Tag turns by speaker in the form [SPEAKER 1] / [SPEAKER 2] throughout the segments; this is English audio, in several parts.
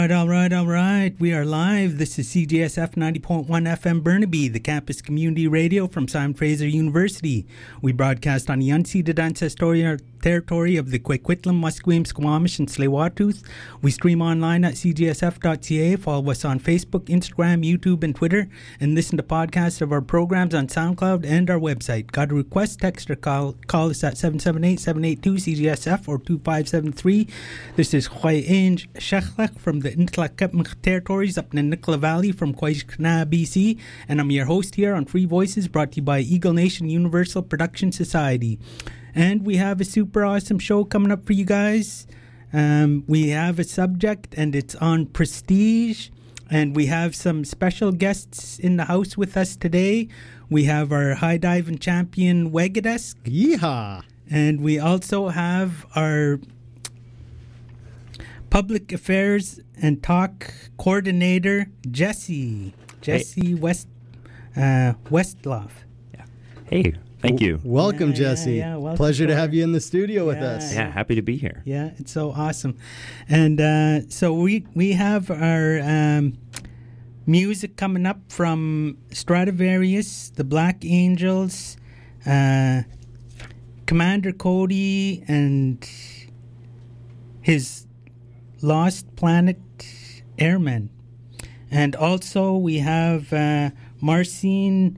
[SPEAKER 1] All right. We are live. This is CJSF 90.1 FM Burnaby, the campus community radio from Simon Fraser University. We broadcast on the unceded ancestral territory of the Coquitlam, Musqueam, Squamish, and Tsleil-Waututh. We stream online at cjsf.ca. Follow us on Facebook, Instagram, YouTube, and Twitter, and listen to podcasts of our programs on SoundCloud and our website. Got a request? Text or call us at 778-782-CJSF or 2573. This is Khoi Ainge Shechlech from the Ntlakipmuk territories up in the Nicola Valley from Quaishkana, BC, and I'm your host here on Free Voices, brought to you by Eagle Nation Universal Production Society. And we have a super awesome show coming up for you guys. We have a subject, and it's on prestige. And we have some special guests in the house with us today. We have our high diving champion, Wegadesk.
[SPEAKER 2] Yeehaw! And
[SPEAKER 1] we also have our public affairs and talk coordinator, Jesse Westloff.
[SPEAKER 3] Yeah. Hey. Thank you.
[SPEAKER 2] Welcome, Jesse.
[SPEAKER 1] Welcome.
[SPEAKER 2] Pleasure to have you in the studio with us.
[SPEAKER 3] Yeah, happy to be here.
[SPEAKER 1] Yeah, it's so awesome. And so we have our music coming up from Stradivarius, the Black Angels, Commander Cody, and his Lost Planet Airmen. And also we have Marcin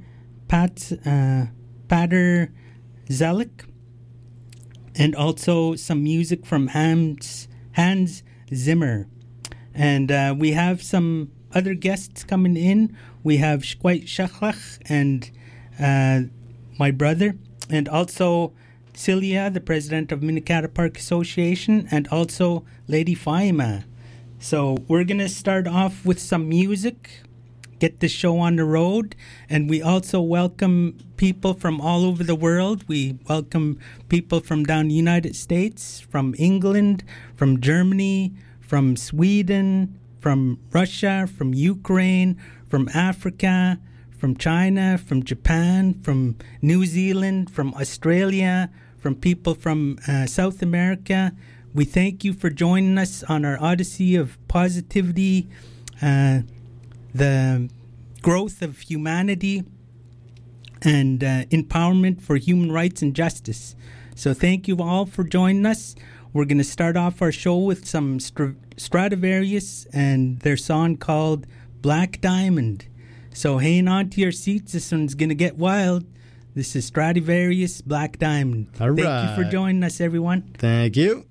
[SPEAKER 1] Pater Zelik, and also some music from Hans Zimmer. And we have some other guests coming in. We have Shkwait Shechlech and my brother, and also Celia, the president of Minikata Park Association, and also Lady Faima. So we're going to start off with some music, get the show on the road, and we also welcome people from all over the world. We welcome people from down the United States, from England, from Germany, from Sweden, from Russia, from Ukraine, from Africa, from China, from Japan, from New Zealand, from Australia, from people from South America. We thank you for joining us on our Odyssey of Positivity, the growth of humanity, and empowerment for human rights and justice. So thank you all for joining us. We're going to start off our show with some Stradivarius and their song called Black Diamond. So hang on to your seats. This one's going to get wild. This is Stradivarius, Black Diamond.
[SPEAKER 2] All right.
[SPEAKER 1] Thank you for joining us, everyone.
[SPEAKER 2] Thank you.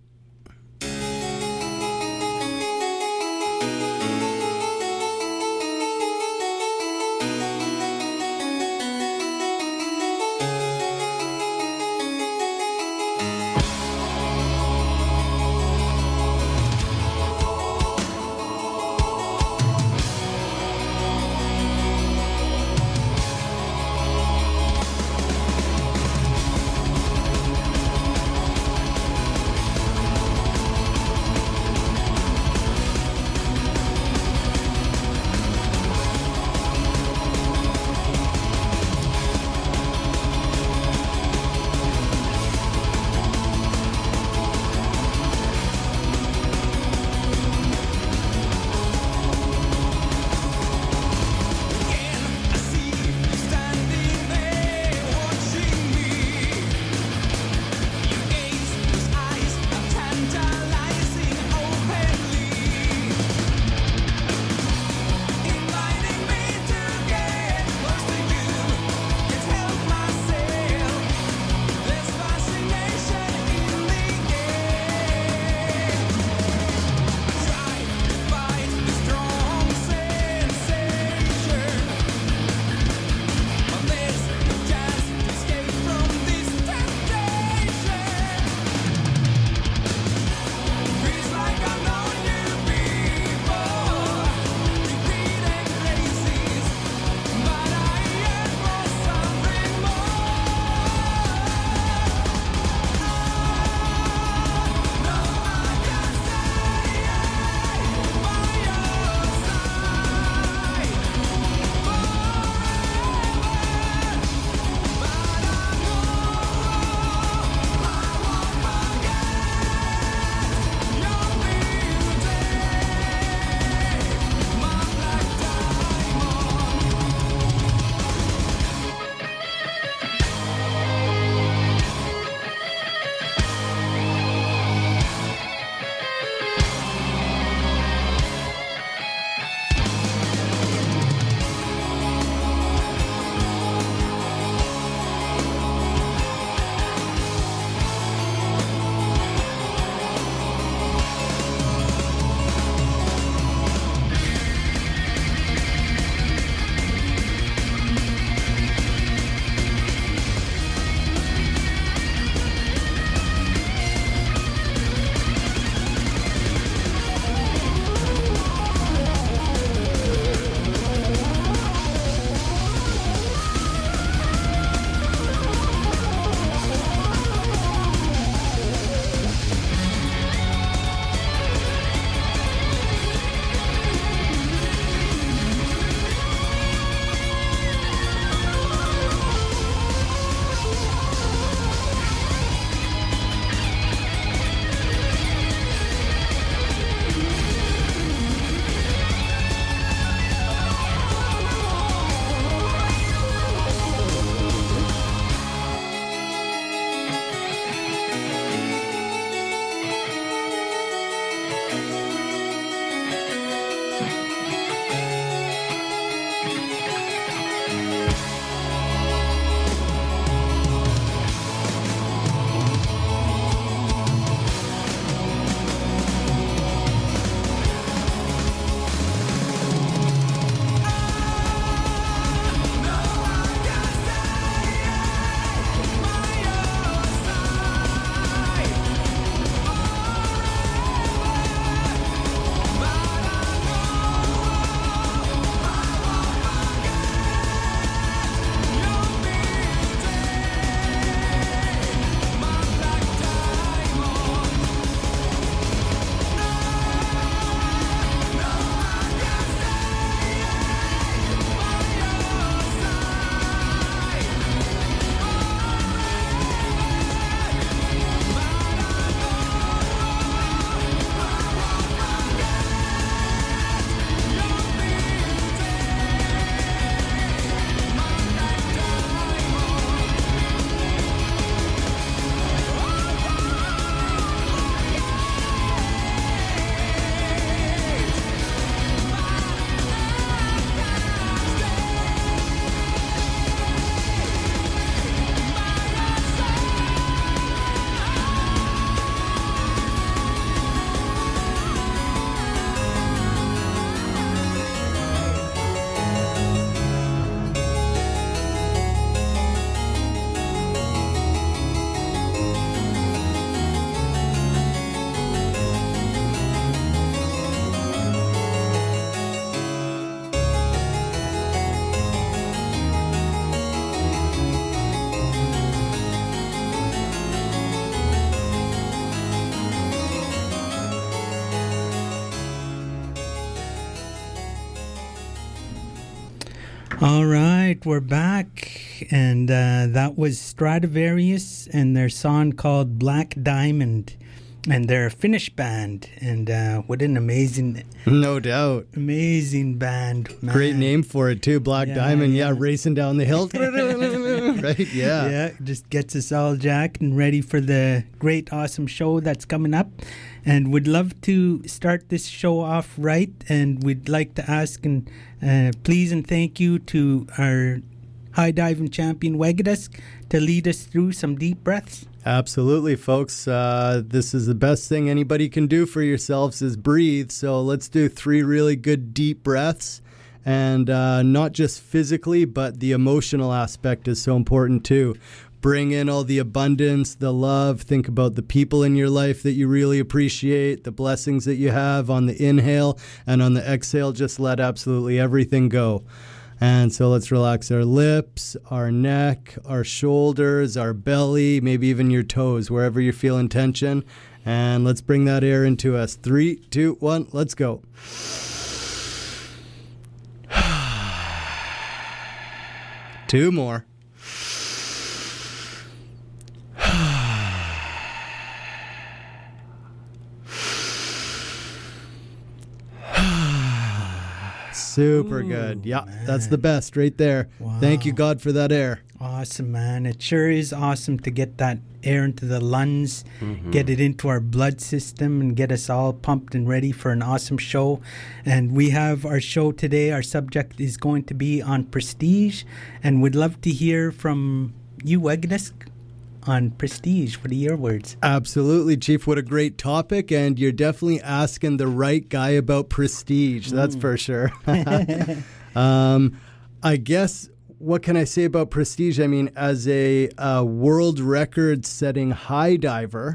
[SPEAKER 1] All right, we're back, and that was Stradivarius and their song called Black Diamond, and they're a Finnish band, and what an amazing,
[SPEAKER 2] no doubt,
[SPEAKER 1] amazing band. Man.
[SPEAKER 2] Great name for it too, Black Diamond. Yeah, racing down the hill, right? Yeah,
[SPEAKER 1] yeah, just gets us all jacked and ready for the great, awesome show that's coming up. And we'd love to start this show off right, and we'd like to ask and please and thank you to our high diving champion Wegadusk to lead us through some deep breaths.
[SPEAKER 2] Absolutely, folks. This is the best thing anybody can do for yourselves is breathe. So let's do 3 really good deep breaths. And not just physically, but the emotional aspect is so important too. Bring in all the abundance, the love. Think about the people in your life that you really appreciate, the blessings that you have on the inhale, and on the exhale, just let absolutely everything go. And so let's relax our lips, our neck, our shoulders, our belly, maybe even your toes, wherever you're feeling tension. And let's bring that air into us. 3, 2, 1, let's go. Two more. Super good. Yeah, man. That's the best right there. Wow. Thank you, God, for that air.
[SPEAKER 1] Awesome, man. It sure is awesome to get that air into the lungs, get it into our blood system, and get us all pumped and ready for an awesome show. And we have our show today. Our subject is going to be on prestige, and we'd love to hear from you, Wegadusk, on prestige. What are your words?
[SPEAKER 2] Absolutely, Chief. What a great topic, and you're definitely asking the right guy about prestige. That's for sure. I guess, what can I say about prestige? I mean, as a world record-setting high diver,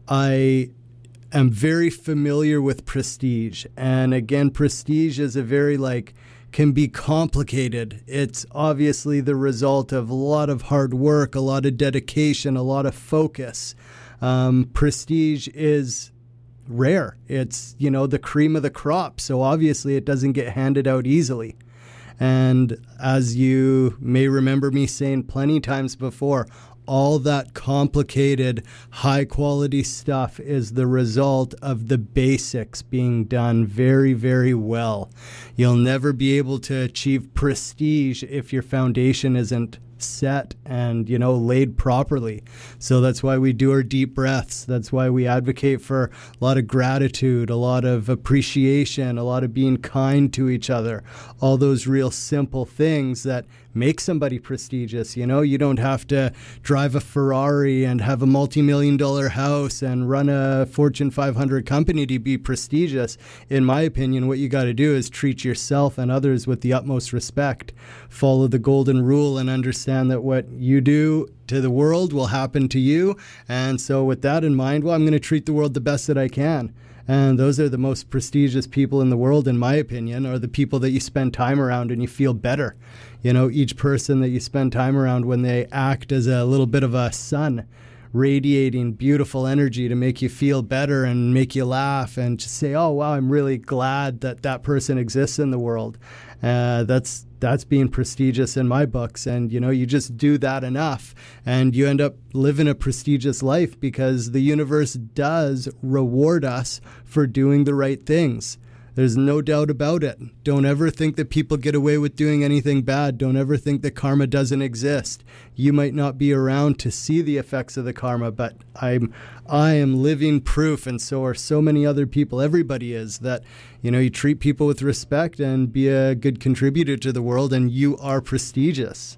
[SPEAKER 2] I am very familiar with prestige. And again, prestige is a very can be complicated. It's obviously the result of a lot of hard work, a lot of dedication, a lot of focus. Prestige is rare. It's, the cream of the crop. So obviously it doesn't get handed out easily. And as you may remember me saying plenty times before, all that complicated, high-quality stuff is the result of the basics being done very, very well. You'll never be able to achieve prestige if your foundation isn't set and, laid properly. So that's why we do our deep breaths. That's why we advocate for a lot of gratitude, a lot of appreciation, a lot of being kind to each other. All those real simple things that make somebody prestigious. You don't have to drive a Ferrari and have a multi-million-dollar house and run a Fortune 500 company to be prestigious. In my opinion, what you got to do is treat yourself and others with the utmost respect. Follow the golden rule and understand that what you do to the world will happen to you. And so with that in mind, I'm going to treat the world the best that I can. And those are the most prestigious people in the world, in my opinion, are the people that you spend time around and you feel better. Each person that you spend time around, when they act as a little bit of a sun, radiating beautiful energy to make you feel better and make you laugh and just say, oh, wow, I'm really glad that person exists in the world. That's being prestigious in my books. And, you just do that enough and you end up living a prestigious life because the universe does reward us for doing the right things. There's no doubt about it. Don't ever think that people get away with doing anything bad. Don't ever think that karma doesn't exist. You might not be around to see the effects of the karma, but I am living proof, and so are so many other people. Everybody is, that you treat people with respect and be a good contributor to the world, and you are prestigious.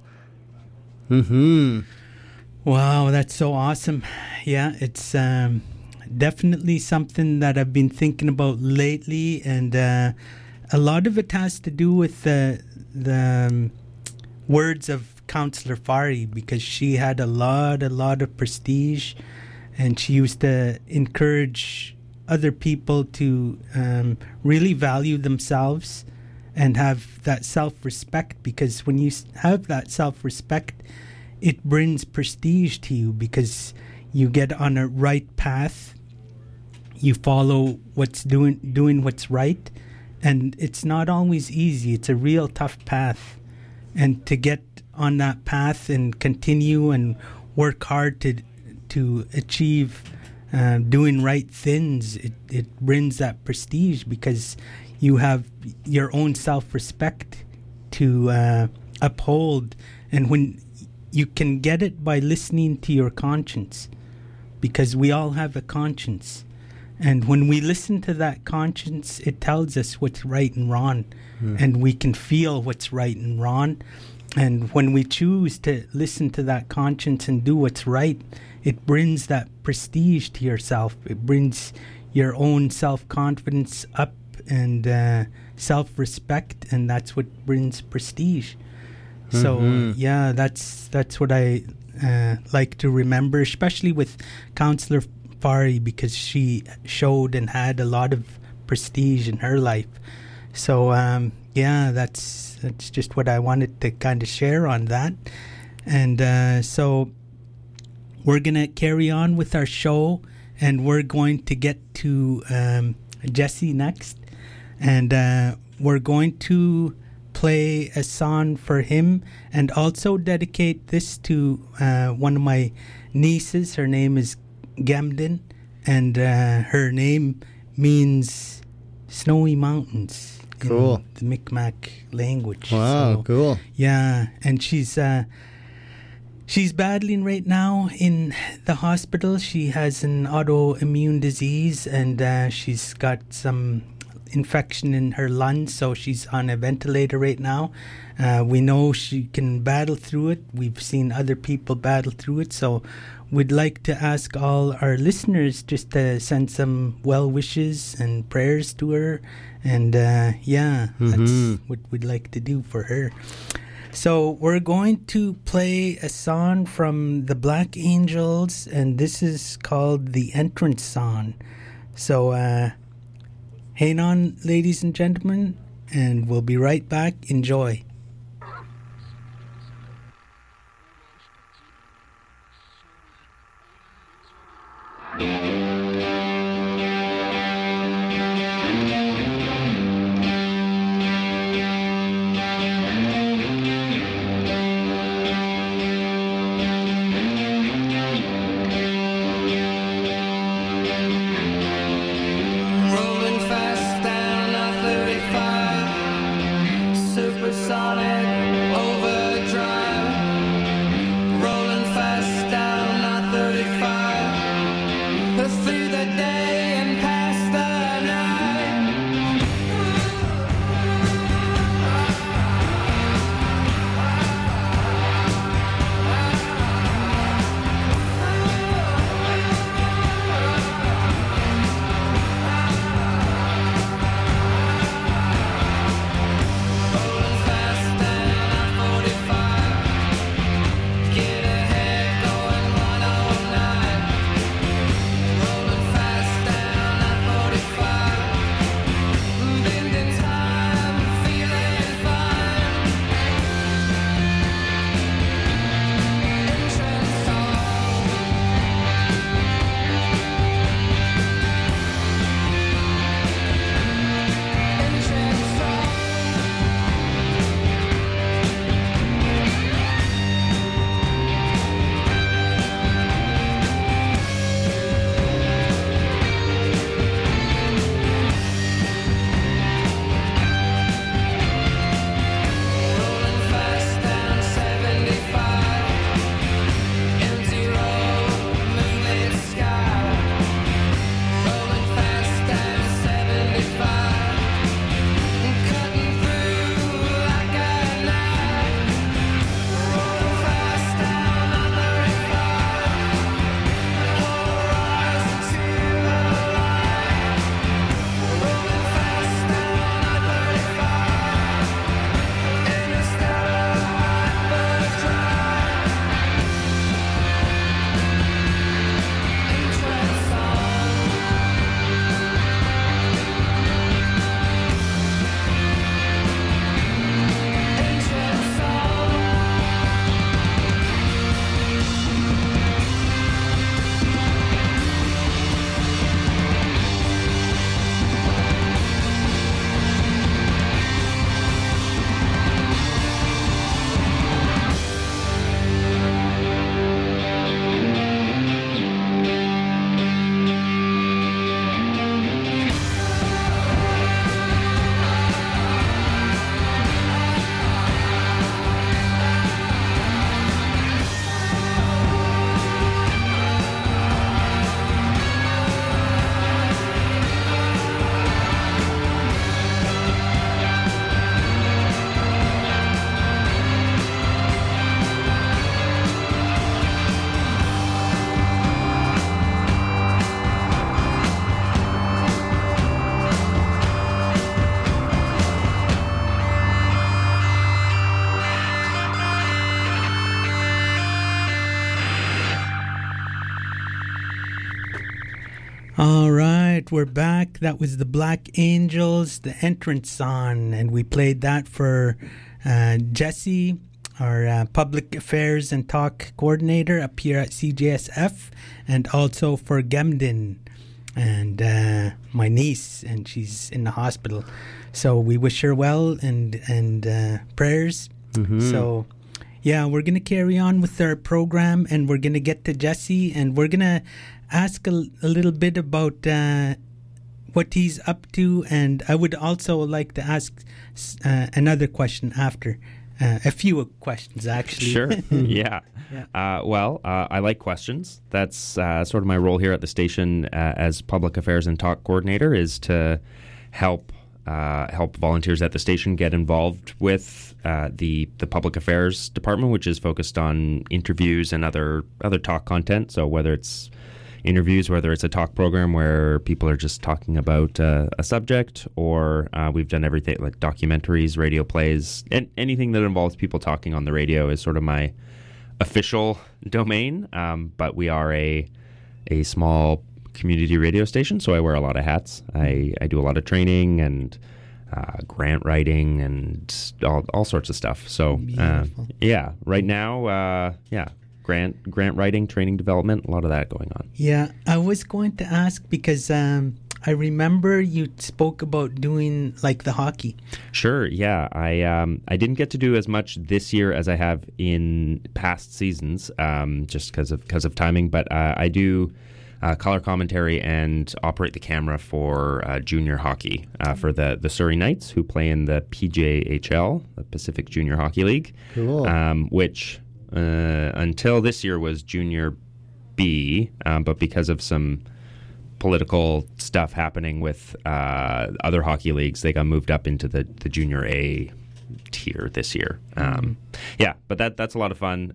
[SPEAKER 1] Wow, that's so awesome. Yeah, it's definitely something that I've been thinking about lately, and a lot of it has to do with the words of Counselor Fari, because she had a lot of prestige, and she used to encourage other people to really value themselves and have that self-respect, because when you have that self-respect, it brings prestige to you because you get on a right path. You follow what's doing what's right, and it's not always easy. It's a real tough path, and to get on that path and continue and work hard to achieve doing right things. It brings that prestige because you have your own self-respect to uphold, and when you can get it by listening to your conscience, because we all have a conscience, and when we listen to that conscience, it tells us what's right and wrong, and we can feel what's right and wrong. And when we choose to listen to that conscience and do what's right, it brings that prestige to yourself. It brings your own self-confidence up and self-respect, and that's what brings prestige. So yeah, that's what I like to remember, especially with Counselor Fari, because she showed and had a lot of prestige in her life. So yeah, that's just what I wanted to kind of share on that. And so we're gonna carry on with our show, and we're going to get to Jesse next, and we're going to play a song for him and also dedicate this to one of my nieces. Her name is Gamden, and her name means snowy mountains.
[SPEAKER 2] Cool.
[SPEAKER 1] In the Mi'kmaq language.
[SPEAKER 2] Wow,
[SPEAKER 1] So,
[SPEAKER 2] cool.
[SPEAKER 1] yeah, and she's battling right now in the hospital. She has an autoimmune disease, and she's got some infection in her lungs, so she's on a ventilator right now. We know she can battle through it. We've seen other people battle through it, so we'd like to ask all our listeners just to send some well wishes and prayers to her, and yeah, that's what we'd like to do for her. So we're going to play a song from the Black Angels, and this is called The Entrance Song. So hang on, ladies and gentlemen, and we'll be right back. Enjoy.
[SPEAKER 4] Rolling fast down I-35, supersonic overdrive. Rolling fast down I-35, through the day and past the night. Rolling fast
[SPEAKER 1] All right, we're back. That was the Black Angels, the entrance song, and we played that for Jesse, our public affairs and talk coordinator up here at CJSF, and also for Gemden and my niece, and she's in the hospital. So we wish her well and prayers. So yeah, we're going to carry on with our program, and we're going to get to Jesse, and we're going to ask a little bit about what he's up to, and I would also like to ask another question after. A few questions, actually.
[SPEAKER 3] Sure. Yeah. I like questions. That's sort of my role here at the station as public affairs and talk coordinator, is to help volunteers at the station get involved with the public affairs department, which is focused on interviews and other talk content. So whether it's interviews, whether it's a talk program where people are just talking about a subject, or we've done everything like documentaries, radio plays, and anything that involves people talking on the radio is sort of my official domain. But we are a small community radio station, so I wear a lot of hats. I do a lot of training and grant writing and all sorts of stuff. So right now, grant writing, training development, a lot of that going on.
[SPEAKER 1] Yeah, I was going to ask because I remember you spoke about doing like the hockey.
[SPEAKER 3] Sure, yeah. I didn't get to do as much this year as I have in past seasons, just because of timing. But I do color commentary and operate the camera for junior hockey for the Surrey Knights, who play in the PJHL, the Pacific Junior Hockey League.
[SPEAKER 2] Cool.
[SPEAKER 3] Which until this year was Junior B, but because of some political stuff happening with other hockey leagues, they got moved up into the Junior A tier this year. Yeah, but that's a lot of fun.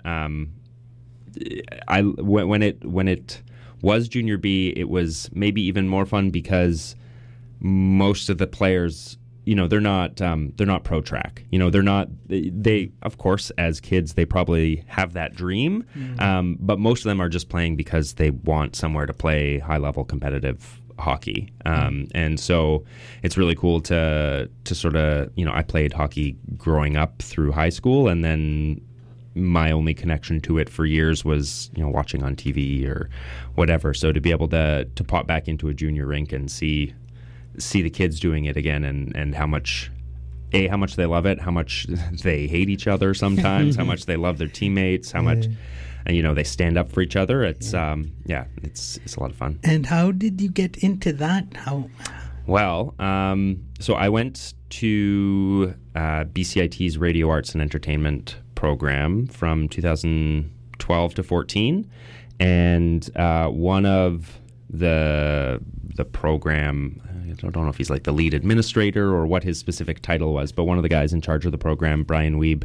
[SPEAKER 3] When it was Junior B, it was maybe even more fun because most of the players, they're not pro track. They of course, as kids, they probably have that dream, but most of them are just playing because they want somewhere to play high level competitive hockey. And so it's really cool to sort of, I played hockey growing up through high school, and then my only connection to it for years was, watching on TV or whatever. So to be able to pop back into a junior rink and see the kids doing it again, and how much they love it, how much they hate each other sometimes, how much they love their teammates, how much they stand up for each other. It's it's a lot of fun.
[SPEAKER 1] And how did you get into that?
[SPEAKER 3] Well, so I went to BCIT's Radio Arts and Entertainment program from 2012 to 14, and one of the program, I don't know if he's like the lead administrator or what his specific title was, but one of the guys in charge of the program, Brian Weeb,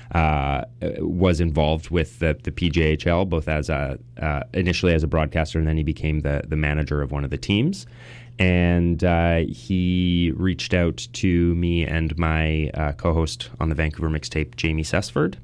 [SPEAKER 3] was involved with the PJHL, both as initially as a broadcaster, and then he became the manager of one of the teams. And he reached out to me and my co-host on the Vancouver mixtape, Jamie Sesford,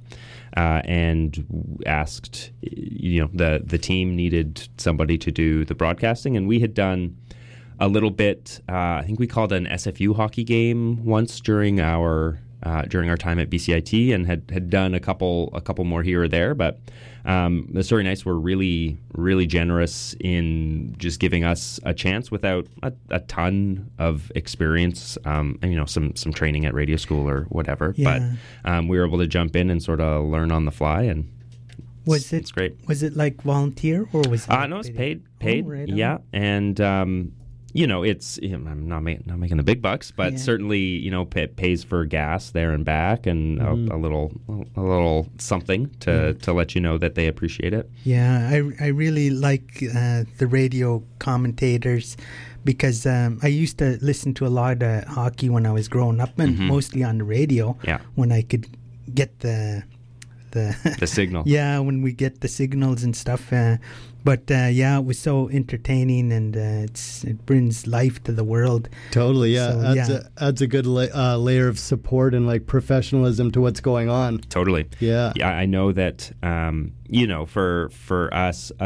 [SPEAKER 3] and asked, the team needed somebody to do the broadcasting, and we had done a little bit. I think we called an SFU hockey game once during our time at BCIT, and had done a couple more here or there, but the Surrey Knights were really, really generous in just giving us a chance without a ton of experience, and some training at radio school or whatever. Yeah. But we were able to jump in and sort of learn on the fly, and it's great.
[SPEAKER 1] Was it like volunteer, or was it?
[SPEAKER 3] No, it's paid. Oh, right, yeah, and it's I'm not making the big bucks, but certainly it pays for gas there and back, and a little something to let you know that they appreciate it.
[SPEAKER 1] Yeah, I really like the radio commentators, because I used to listen to a lot of hockey when I was growing up, and mostly on the radio. Yeah. When I could get the
[SPEAKER 3] signal.
[SPEAKER 1] Yeah, when we get the signals and stuff. But it was so entertaining, and it brings life to the world.
[SPEAKER 2] Totally, yeah. So, adds a good layer of support and like professionalism to what's going on.
[SPEAKER 3] Totally. Yeah. I know that for us,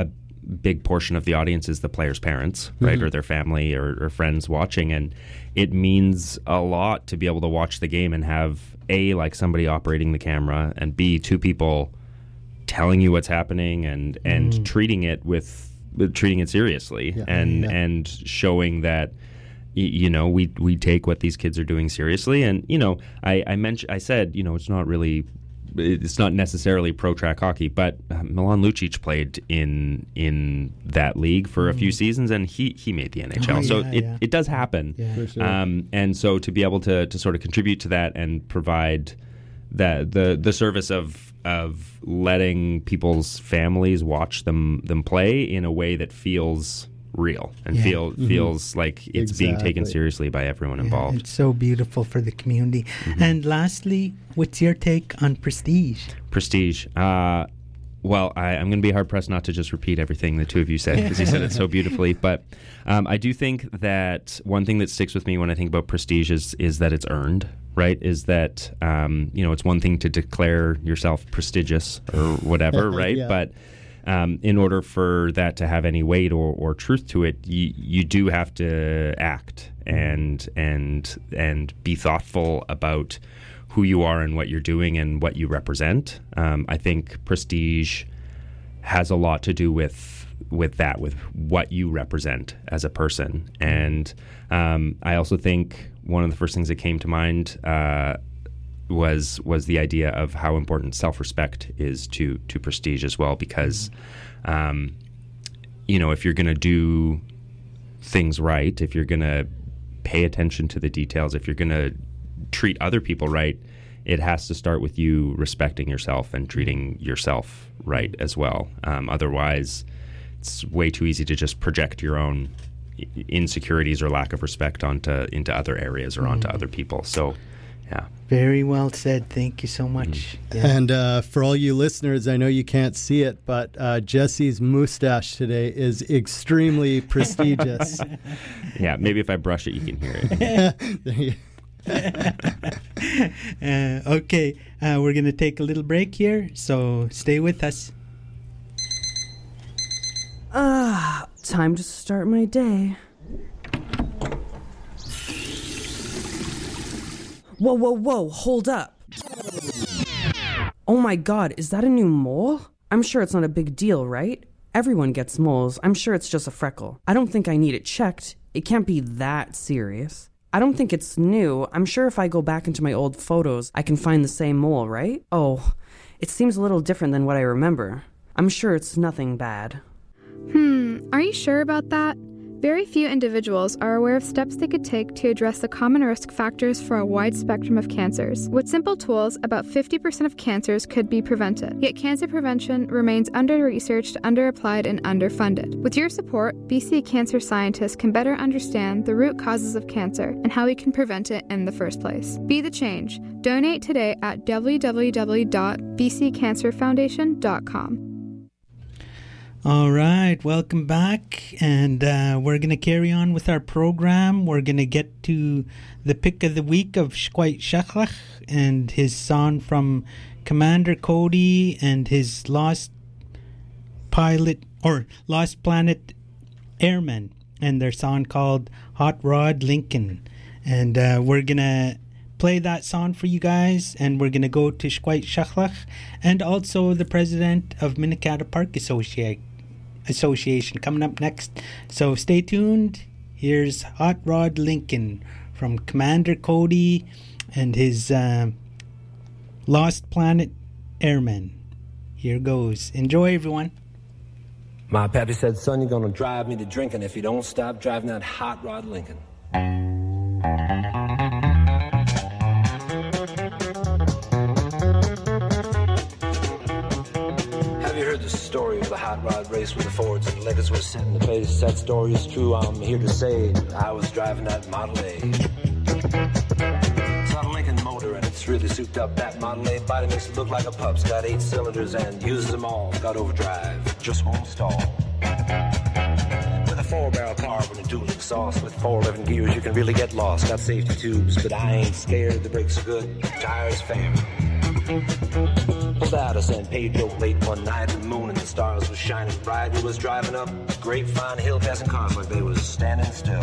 [SPEAKER 3] big portion of the audience is the players' parents, right, or their family or friends watching, and it means a lot to be able to watch the game and have A, like somebody operating the camera, and B, two people telling you what's happening and treating it seriously, and showing that we take what these kids are doing seriously. And I said it's not necessarily pro track hockey, but Milan Lucic played in that league for a few seasons, and he made the NHL. It does happen.
[SPEAKER 2] For sure.
[SPEAKER 3] And so to be able to sort of contribute to that and provide the service of letting people's families watch them play in a way that feels real and feels like it's being taken seriously by everyone involved.
[SPEAKER 1] It's so beautiful for the community. And lastly, what's your take on Prestige?
[SPEAKER 3] Prestige. Well, I'm going to be hard-pressed not to just repeat everything the two of you said, because you said it so beautifully. But I do think that one thing that sticks with me when I think about Prestige is that it's earned, right? Is that, it's one thing to declare yourself prestigious or whatever, right?
[SPEAKER 2] Yeah.
[SPEAKER 3] But in order for that to have any weight or truth to it, you do have to act and be thoughtful about who you are and what you're doing and what you represent. I think Prestige has a lot to do with that, with what you represent as a person. And I also think one of the first things that came to mind was the idea of how important self-respect is to Prestige as well, because if you're going to do things right, if you're going to pay attention to the details, if you're going to treat other people right, it has to start with you respecting yourself and treating yourself right as well. Otherwise, it's way too easy to just project your own insecurities or lack of respect into other areas or onto other people. So, yeah.
[SPEAKER 1] Very well said. Thank you so much. Yeah.
[SPEAKER 2] And for all you listeners, I know you can't see it, but Jesse's mustache today is extremely prestigious.
[SPEAKER 3] Yeah, maybe if I brush it, you can hear it.
[SPEAKER 1] Okay, we're going to take a little break here, so stay with us.
[SPEAKER 5] Time to start my day. Whoa, hold up. Oh my god, is that a new mole? I'm sure it's not a big deal, right? Everyone gets moles. I'm sure it's just a freckle. I don't think I need it checked. It can't be that serious. I don't think it's new. I'm sure if I go back into my old photos, I can find the same mole, right? Oh, it seems a little different than what I remember. I'm sure it's nothing bad.
[SPEAKER 6] Are you sure about that? Very few individuals are aware of steps they could take to address the common risk factors for a wide spectrum of cancers. With simple tools, about 50% of cancers could be prevented. Yet cancer prevention remains under-researched, under-applied, and underfunded. With your support, BC cancer scientists can better understand the root causes of cancer and how we can prevent it in the first place. Be the change. Donate today at www.bccancerfoundation.com.
[SPEAKER 1] All right, welcome back, and we're going to carry on with our program. We're going to get to the pick of the week of Shkwait Shachlach and his song from Commander Cody and his Lost Planet Airmen, and their song called Hot Rod Lincoln. And we're going to play that song for you guys, and we're going to go to Shkwait Shachlach and also the president of Minikata Park Association coming up next. So stay tuned. Here's Hot Rod Lincoln from Commander Cody and his Lost Planet Airmen. Here goes. Enjoy, everyone.
[SPEAKER 7] My pappy said, son, you're gonna drive me to drinking if you don't stop driving that Hot Rod Lincoln. The story of the hot rod race where the Fords and Lincolns were set in the face. That story is true. I'm here to say I was driving that Model A. It's not a Lincoln motor and it's really souped up. That Model A body makes it look like a pup's. Got 8 cylinders and uses them all. Got overdrive, just won't stall. With a 4-barrel carb and a dual exhaust with 411 gears, you can really get lost. Got safety tubes, but I ain't scared. The brakes are good, tires fam. Pulled out of San Pedro late one night. The moon and the stars were shining bright. We was driving up Grapevine Hill, passing cars like they was standing still.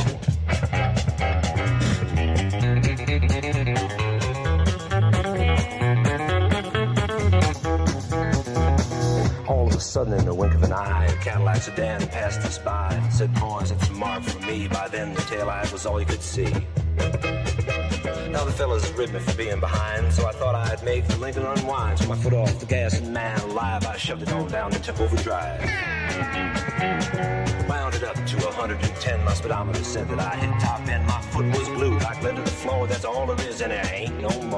[SPEAKER 7] All of a sudden, in the wink of an eye, a Cadillac sedan passed us by and said, "Boys, it's a mark for me." By then, the taillight was all you could see. Now the fellas ribbed me for being behind, so I thought I'd make the Lincoln unwind. Took my foot off the gas and man alive, I shoved it on down and took overdrive. Wound it up to 110, my speedometer said that I hit top end. My foot was glued, I glid to the floor, that's all there is, and there ain't no more.